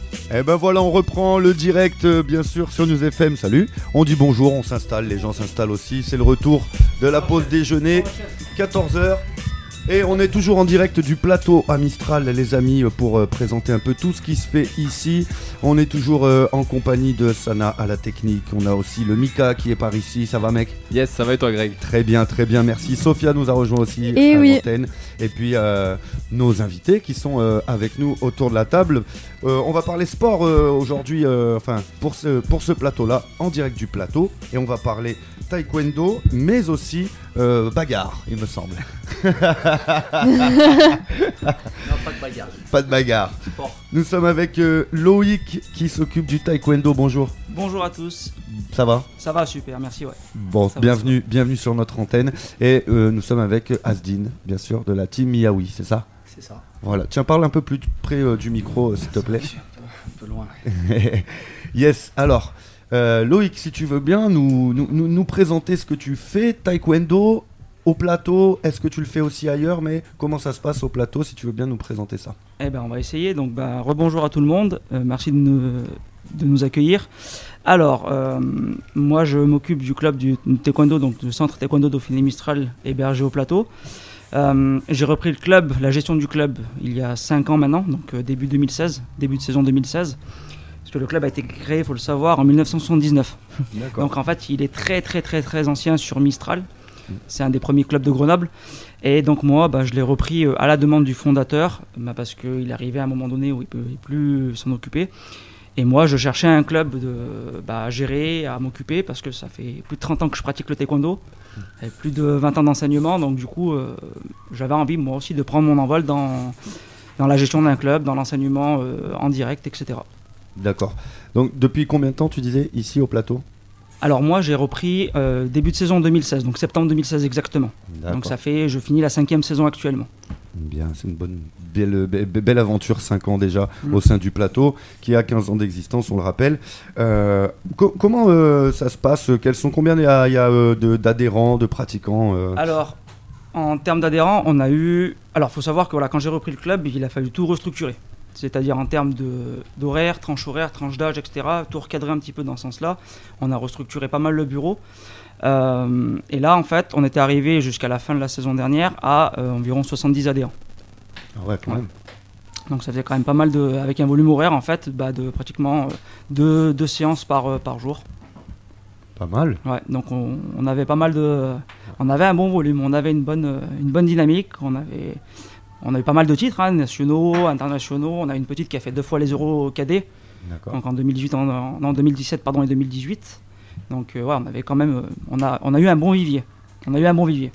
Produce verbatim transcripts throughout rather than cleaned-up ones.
Eh ben voilà, on reprend le direct, euh, bien sûr, sur News F M. Salut. On dit bonjour, on s'installe, les gens s'installent aussi. C'est le retour de la pause déjeuner, quatorze heures. Et on est toujours en direct du plateau à Mistral, les amis, pour euh, présenter un peu tout ce qui se fait ici. On est toujours euh, en compagnie de Sana à la technique. On a aussi le Mika qui est par ici. Ça va, mec? Yes, ça va et toi, Greg? Très bien, très bien, merci. Sophia nous a rejoint aussi et à oui. l'antenne. Et puis euh, nos invités qui sont euh, avec nous autour de la table. Euh, on va parler sport euh, aujourd'hui, euh, enfin pour ce, pour ce plateau-là, en direct du plateau. Et on va parler taekwondo, mais aussi euh, bagarre, il me semble. Non, pas de bagarre. Pas de bagarre. Sport. Nous sommes avec euh, Loïc qui s'occupe du taekwondo. Bonjour. Bonjour à tous. Ça va? Ça va, super, merci, ouais. Bon, Ça va, bienvenue, va. bienvenue sur notre antenne. Et euh, nous sommes avec Asdin, bien sûr, de la team Miaoui, c'est ça? C'est ça. Voilà, tiens, parle un peu plus près euh, du micro, euh, s'il te plaît. Je suis un peu, un peu loin. Yes, alors, euh, Loïc, si tu veux bien nous, nous, nous, nous présenter ce que tu fais, taekwondo, au plateau, est-ce que tu le fais aussi ailleurs, mais comment ça se passe au plateau, si tu veux bien nous présenter ça? Eh ben, on va essayer, donc bah, rebonjour à tout le monde, euh, merci de nous, de nous accueillir. Alors, euh, moi je m'occupe du club du taekwondo, donc du centre taekwondo Dauphiné Mistral, hébergé au plateau. Euh, j'ai repris le club, la gestion du club, il y a cinq ans maintenant, donc euh, début deux mille seize, début de saison deux mille seize. Parce que le club a été créé, il faut le savoir, en dix-neuf cent soixante-dix-neuf. D'accord. Donc en fait, il est très très très très ancien sur Mistral. C'est un des premiers clubs de Grenoble. Et donc moi, bah, je l'ai repris euh, à la demande du fondateur, bah, parce qu'il arrivait à un moment donné où il ne pouvait plus s'en occuper. Et moi, je cherchais un club de, bah, à gérer, à m'occuper, parce que ça fait plus de trente ans que je pratique le taekwondo, et plus de vingt ans d'enseignement. Donc du coup, euh, j'avais envie moi aussi de prendre mon envol dans, dans la gestion d'un club, dans l'enseignement euh, en direct, et cetera. D'accord. Donc depuis combien de temps tu disais ici au plateau? Alors moi j'ai repris euh, début de saison deux mille seize, donc septembre deux mille seize exactement. D'accord. Donc ça fait, je finis la cinquième saison actuellement. Bien, c'est une bonne, belle, belle, belle aventure, cinq ans déjà Mmh. au sein du plateau, qui a quinze ans d'existence, on le rappelle. Euh, co- comment euh, ça se passe? Quels sont, combien il y a, il y a euh, de, d'adhérents, de pratiquants euh Alors en termes d'adhérents, on a eu... Alors il faut savoir que voilà, quand j'ai repris le club, il a fallu tout restructurer. C'est-à-dire en termes de, d'horaire, tranche horaire, tranche d'âge, et cetera. Tout recadrer un petit peu dans ce sens-là. On a restructuré pas mal le bureau. Euh, et là, en fait, on était arrivé jusqu'à la fin de la saison dernière à euh, environ soixante-dix adhérents. Ah ouais, quand Ouais. même. Donc ça faisait quand même pas mal, de, avec un volume horaire, en fait, bah, de pratiquement euh, deux, deux séances par, euh, par jour. Pas mal. Ouais, donc on, on avait pas mal de... On avait un bon volume, on avait une bonne, euh, une bonne dynamique, on avait... On a eu pas mal de titres, hein, nationaux, internationaux. On a une petite qui a fait deux fois les euros cadets, D'accord. donc en deux mille dix-huit, en, en, en deux mille dix-sept pardon, et deux mille dix-huit. Donc euh, ouais, on avait quand même, euh, on a, on a eu un bon vivier. On a eu un bon vivier.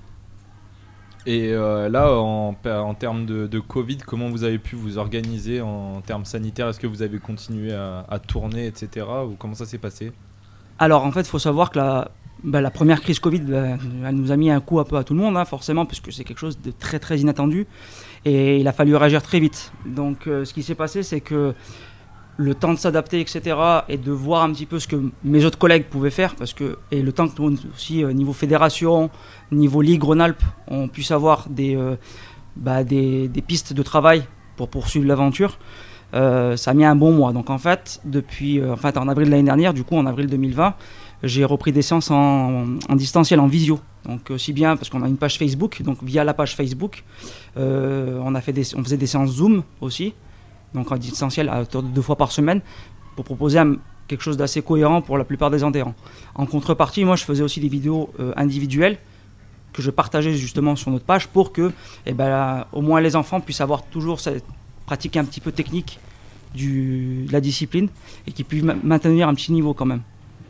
Et euh, là, en, en termes de, de Covid, comment vous avez pu vous organiser en termes sanitaires? Est-ce que vous avez continué à, à tourner, et cetera. Ou comment ça s'est passé? Alors en fait, il faut savoir que la, bah, la première crise Covid, bah, elle nous a mis un coup un peu à tout le monde, hein, forcément, parce que c'est quelque chose de très très inattendu. Et il a fallu réagir très vite. Donc euh, ce qui s'est passé, c'est que le temps de s'adapter, et cetera, et de voir un petit peu ce que mes autres collègues pouvaient faire, parce que, et le temps que nous aussi, euh, niveau fédération, niveau Ligue Rhône-Alpes, on puisse avoir des, euh, bah, des, des pistes de travail pour poursuivre l'aventure, euh, ça a mis un bon mois. Donc en fait, depuis, euh, en fait, en avril de l'année dernière, du coup en avril deux mille vingt, j'ai repris des séances en, en distanciel, en visio. Donc aussi bien parce qu'on a une page Facebook, donc via la page Facebook, euh, on, a fait des, on faisait des séances Zoom aussi, donc en distanciel à hauteur de deux fois par semaine, pour proposer un, quelque chose d'assez cohérent pour la plupart des adhérents. En contrepartie, moi je faisais aussi des vidéos euh, individuelles que je partageais justement sur notre page pour que eh ben, là, au moins les enfants puissent avoir toujours cette pratique un petit peu technique du, de la discipline et qu'ils puissent ma- maintenir un petit niveau quand même.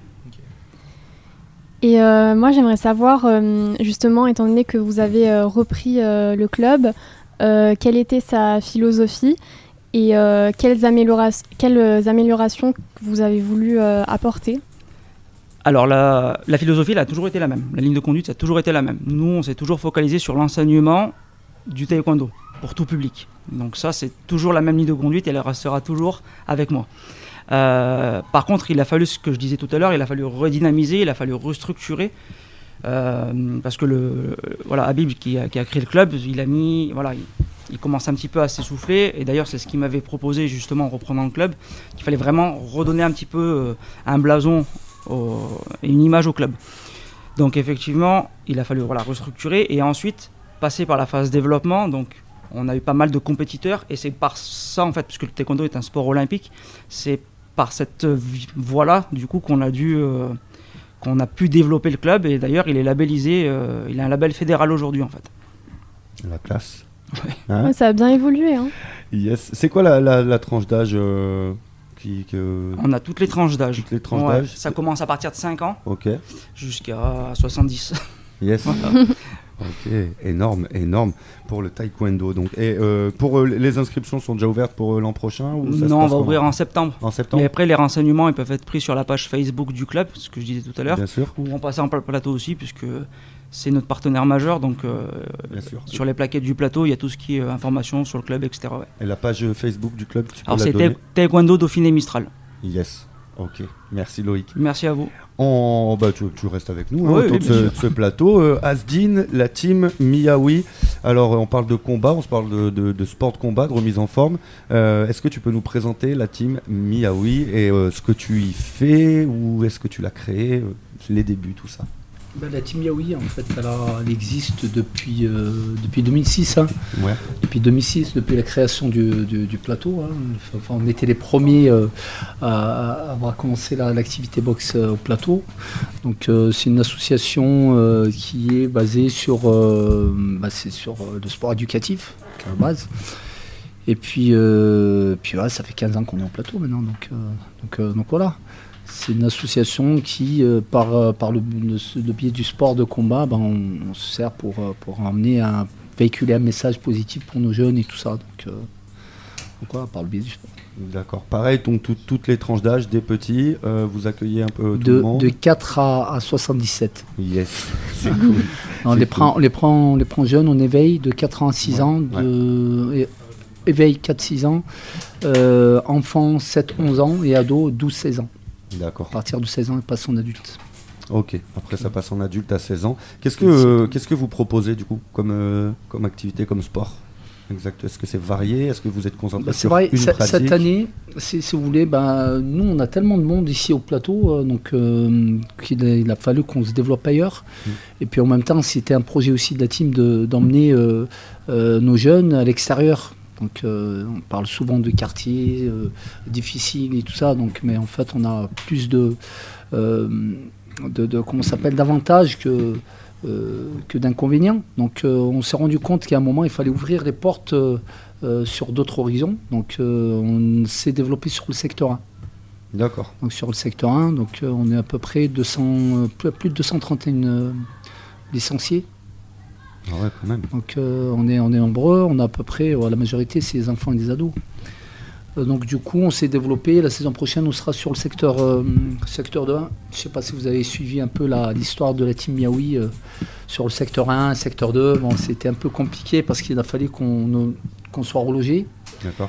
Et euh, moi, j'aimerais savoir, euh, justement, étant donné que vous avez euh, repris euh, le club, euh, quelle était sa philosophie et euh, quelles, améliora- quelles améliorations que vous avez voulu euh, apporter? Alors la, la philosophie, elle a toujours été la même. La ligne de conduite, ça a toujours été la même. Nous, on s'est toujours focalisé sur l'enseignement du taekwondo pour tout public. Donc ça, c'est toujours la même ligne de conduite et elle restera toujours avec moi. Euh, par contre, il a fallu, ce que je disais tout à l'heure, il a fallu redynamiser, il a fallu restructurer. Euh, parce que le, voilà, Habib qui a, qui a créé le club, il a mis, voilà, il, il commence un petit peu à s'essouffler. Et d'ailleurs, c'est ce qu'il m'avait proposé justement en reprenant le club, qu'il fallait vraiment redonner un petit peu euh, un blason au, et une image au club. Donc effectivement, il a fallu voilà, restructurer et ensuite passer par la phase développement. Donc on a eu pas mal de compétiteurs et c'est par ça en fait, puisque le taekwondo est un sport olympique, c'est par cette voie-là du coup qu'on a dû, euh, qu'on a pu développer le club. Et d'ailleurs, il est labellisé, euh, il a un label fédéral aujourd'hui en fait. La classe. Ouais. Hein Ouais, ça a bien évolué. Hein. Yes. C'est quoi la, la, la tranche d'âge euh, qui, que... On a toutes les tranches d'âge. Toutes les tranches Ouais, d'âge. ça commence à partir de cinq ans Ok. jusqu'à soixante-dix. Yes. Voilà. Ok, énorme, énorme pour le taekwondo. Donc, et euh, pour euh, les inscriptions sont déjà ouvertes pour euh, l'an prochain ou ça se Non, on passe va comment ouvrir en septembre. En Et septembre. après, les renseignements ils peuvent être pris sur la page Facebook du club, ce que je disais tout à l'heure, Bien sûr, ou en passant par le plateau aussi, puisque c'est notre partenaire majeur. Donc, euh, bien sûr. sur les plaquettes du plateau, il y a tout ce qui est euh, information sur le club, et cetera. Ouais. Et la page Facebook du club, tu peux Alors, la c'est donner Ta- Taekwondo Dauphiné Mistral. Yes. Ok. Merci Loïc. Merci à vous. On, bah, tu, tu restes avec nous hein, Oui, autour oui, de bien ce, sûr. de ce plateau. Euh, Asdin, la team Miaoui. Alors, euh, on parle de combat, on se parle de, de, de sport de combat, de remise en forme. Euh, est-ce que tu peux nous présenter la team Miaoui et euh, ce que tu y fais ou est-ce que tu l'as créé, euh, les débuts, tout ça? Ben, la team Yaoui, en fait, elle, a- elle existe depuis, euh, depuis deux mille six. Hein. Ouais. Depuis deux mille six, depuis la création du, du- du plateau. Hein. Enfin, on était les premiers euh, à, à avoir commencé la- l'activité boxe euh, au plateau. Donc, euh, c'est une association euh, qui est basée sur, euh, bah, c'est sur euh, le sport éducatif, à la base. Et puis, euh, puis ouais, ça fait quinze ans qu'on est au plateau maintenant. Donc, euh, donc, euh, donc voilà. C'est une association qui, euh, par, euh, par le, le, le biais du sport de combat, ben, on, on se sert pour, euh, pour amener à véhiculer un message positif pour nos jeunes et tout ça. Donc, euh, donc voilà, par le biais du sport. D'accord. Pareil, donc tout- toutes les tranches d'âge, des petits, euh, vous accueillez un peu tout De, le monde. de quatre à, à soixante-dix-sept. Yes, c'est cool. On C'est les, cool. prend, on, les prend, on les prend jeunes, on éveille de quatre ans à six Ouais, ans, de, et- éveil quatre six ans, euh, enfants sept onze ans et ados douze seize ans. D'accord. À partir de seize ans, ils passent en adulte. Ok. Après, ça passe en adulte à seize ans. Qu'est-ce que, euh, qu'est-ce que vous proposez du coup comme, euh, comme activité, comme sport? Exact. Est-ce que c'est varié? Est-ce que vous êtes concentré Bah, c'est sur vrai, une ce- pratique? cette année, si, si vous voulez, bah, nous on a tellement de monde ici au plateau, euh, donc euh, qu'il a, il a fallu qu'on se développe ailleurs. Mm. Et puis en même temps, c'était un projet aussi de la team de- d'emmener euh, euh, nos jeunes à l'extérieur. Donc euh, on parle souvent de quartiers euh, difficiles et tout ça, donc, mais en fait on a plus de, euh, de, de comment ça s'appelle, d'avantages que euh, que d'inconvénients. Donc euh, on s'est rendu compte qu'à un moment il fallait ouvrir les portes euh, euh, sur d'autres horizons. Donc euh, on s'est développé sur le secteur un. D'accord. Donc sur le secteur un, donc euh, on est à peu près deux cents, euh, plus, plus de deux cent trente et un euh, licenciés. Ah ouais, quand même. Donc euh, on est on est nombreux, on a à peu près, ouais, la majorité c'est des enfants et des ados. Euh, donc du coup on s'est développé. La saison prochaine on sera sur le secteur euh, secteur deux. Je ne sais pas si vous avez suivi un peu la- l'histoire de la team Miaoui euh, sur le secteur un, secteur deux. Bon, c'était un peu compliqué parce qu'il a fallu qu'on qu'on soit relogé. D'accord.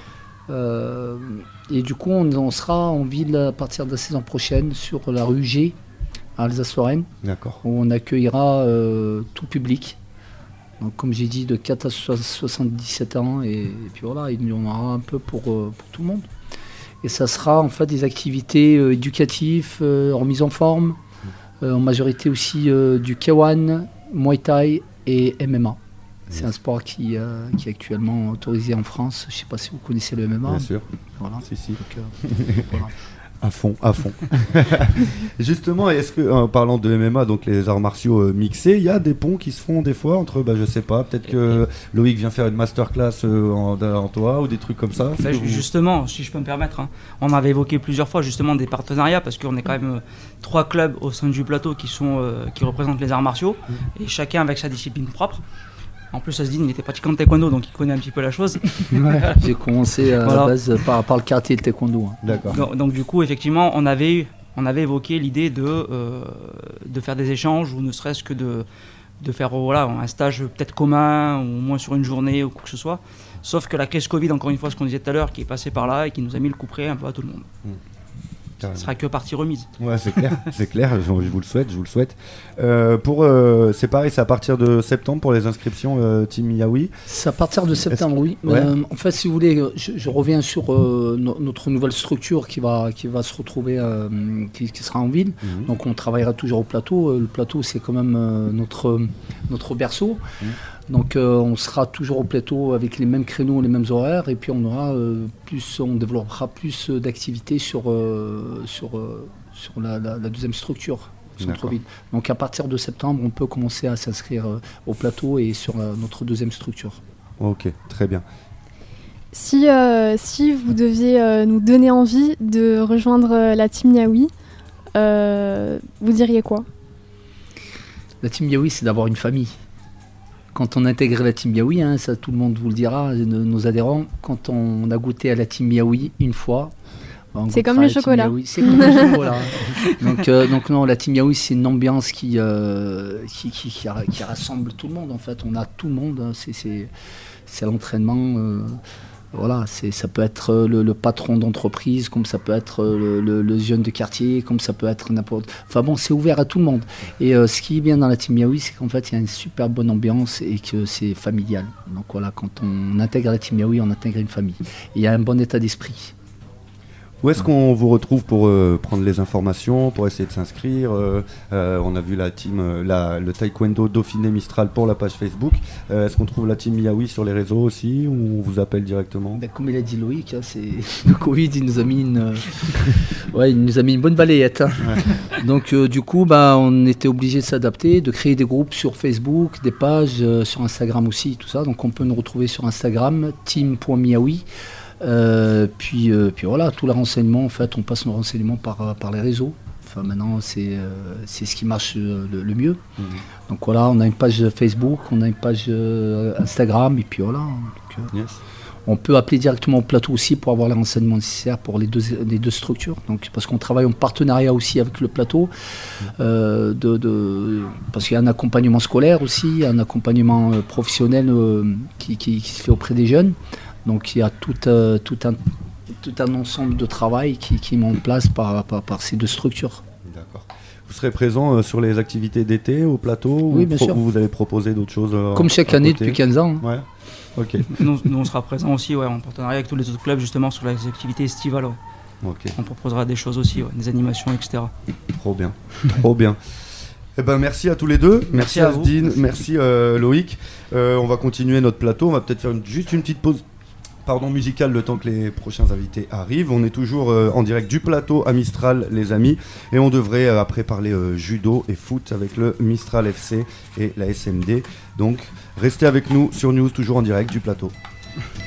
Euh, et du coup on, on sera en ville à partir de la saison prochaine sur la rue G à Alsace-Lorraine D'accord. où on accueillera euh, tout public. Donc, comme j'ai dit, de quatre à soixante-dix-sept ans, et, et puis voilà, il y en aura un peu pour, euh, pour tout le monde. Et ça sera en fait des activités euh, éducatives, euh, remise en forme, euh, en majorité aussi euh, du K un, Muay Thai et M M A. C'est un sport qui, euh, qui est actuellement autorisé en France. Je ne sais pas si vous connaissez le M M A. Bien sûr. Voilà. Si, si. Donc, euh, voilà. À fond, à fond. Justement, est-ce que, en parlant de M M A, donc les arts martiaux euh, mixés, il y a des ponts qui se font des fois entre, bah, je sais pas, peut-être que Loïc vient faire une masterclass euh, en, en toi ou des trucs comme ça? Bah, Est-ce que vous- justement, si je peux me permettre, hein, on avait évoqué plusieurs fois justement des partenariats parce qu'on est quand même euh, trois clubs au sein du plateau qui, sont, euh, qui représentent les arts martiaux et chacun avec sa discipline propre. En plus, Asdin, il était pratiquant de taekwondo, donc il connaît un petit peu la chose. J'ai commencé à Voilà. la base par, par le karaté et le taekwondo. hein. D'accord. Donc, donc, du coup, effectivement, on avait, eu- on avait évoqué l'idée de, euh, de faire des échanges ou ne serait-ce que de, de faire euh, voilà, un stage peut-être commun ou au moins sur une journée ou quoi que ce soit. Sauf que la crise Covid, encore une fois, ce qu'on disait tout à l'heure, qui est passée par là et qui nous a mis le coup près un peu à tout le monde. Ce sera que partie remise. Ouais, c'est clair, c'est clair. Je, je vous le souhaite, je vous le souhaite. Euh, pour, euh, c'est pareil, c'est à partir de septembre pour les inscriptions euh, Team Yaoui. C'est à partir de septembre, oui. Ouais. Euh, en fait, si vous voulez, je, je reviens sur euh, no- notre nouvelle structure qui va, qui va se retrouver, euh, qui, qui sera en ville. Mhm. Donc, on travaillera toujours au plateau. Euh, Le plateau, c'est quand même euh, notre, notre berceau. Mhm. Donc, euh, on sera toujours au plateau avec les mêmes créneaux, les mêmes horaires. Et puis, on aura euh, plus, on développera plus euh, d'activités sur, euh, sur, euh, sur la, la- la deuxième structure. Centre-ville. Donc à partir de septembre, on peut commencer à s'inscrire euh, au plateau et sur euh, notre deuxième structure. Ok, très bien. Si, euh, si vous deviez euh, nous donner envie de rejoindre euh, la Team Yaoui, euh, vous diriez quoi? La Team Yaoui, c'est d'avoir une famille. Quand on intègre la Team Yaoui, hein, ça tout le monde vous le dira, nos, nos adhérents, quand on a goûté à la Team Yaoui une fois, on C'est goûtera comme le la Team chocolat. Yaoui. C'est comme le chocolat. Donc, euh, donc non, la Team Yaoui, c'est une ambiance qui, euh, qui, qui, qui, ra- qui rassemble tout le monde en fait. On a tout le monde, hein. c'est, c'est, c'est l'entraînement. euh, Voilà, c'est, ça peut être le, le patron d'entreprise, comme ça peut être le, le, le jeune de quartier, comme ça peut être n'importe... Enfin bon, c'est ouvert à tout le monde. Et euh, ce qui est bien dans la Team Yaoui, c'est qu'en fait, il y a une super bonne ambiance et que c'est familial. Donc voilà, quand on intègre la Team Yaoui, on intègre une famille. Et il y a un bon état d'esprit. Où est-ce qu'on vous retrouve pour euh, prendre les informations, pour essayer de s'inscrire euh, euh, On a vu la team, euh, la, le Taekwondo Dauphiné Mistral pour la page Facebook. Euh, est-ce qu'on trouve la Team Yaoui sur les réseaux aussi, ou on vous appelle directement? Ben, comme il a dit Loïc, hein, c'est... le Covid, il nous a mis une, euh, ouais, il nous a mis une bonne balayette. Hein. Ouais. Donc euh, du coup, ben, on était obligé de s'adapter, de créer des groupes sur Facebook, des pages euh, sur Instagram aussi, tout ça. Donc on peut nous retrouver sur Instagram, team point miaoui. Euh, puis, euh, puis voilà, tout le renseignement, en fait, on passe nos renseignements par, par les réseaux. Enfin, maintenant, c'est, euh, c'est ce qui marche euh, le, le mieux. Mhm. Donc voilà, on a une page Facebook, on a une page euh, Instagram, et puis voilà. Donc, euh, Yes. on peut appeler directement au plateau aussi pour avoir les renseignements nécessaires pour les deux, les deux structures. Donc, parce qu'on travaille en partenariat aussi avec le plateau, euh, de, de, parce qu'il y a un accompagnement scolaire aussi, un accompagnement euh, professionnel euh, qui, qui, qui se fait auprès des jeunes. Donc il y a tout, euh, tout, un, tout un ensemble de travail qui, qui est mis en place par, par, par ces deux structures. D'accord. Vous serez présent euh, sur les activités d'été au plateau? Oui, ou bien pro- sûr. ou vous allez proposer d'autres choses euh, Comme chaque à année côté depuis quinze ans. hein. Ouais. Ok. Nous, nous, on sera présents aussi ouais, en partenariat avec tous les autres clubs justement sur les activités estivales. Ouais. Ok. On proposera des choses aussi, ouais, des animations, et cetera. Trop bien. Trop bien. Eh ben, merci à tous les deux. Merci Merci, à vous. Asdine. Merci euh, Loïc. Euh, on va continuer notre plateau. On va peut-être faire une- juste une petite pause. Pardon, musicale, le temps que les prochains invités arrivent. On est toujours euh, en direct du plateau à Mistral, les amis. Et on devrait euh, après parler euh, judo et foot avec le Mistral F C et la S M D. Donc, restez avec nous sur News, toujours en direct du plateau.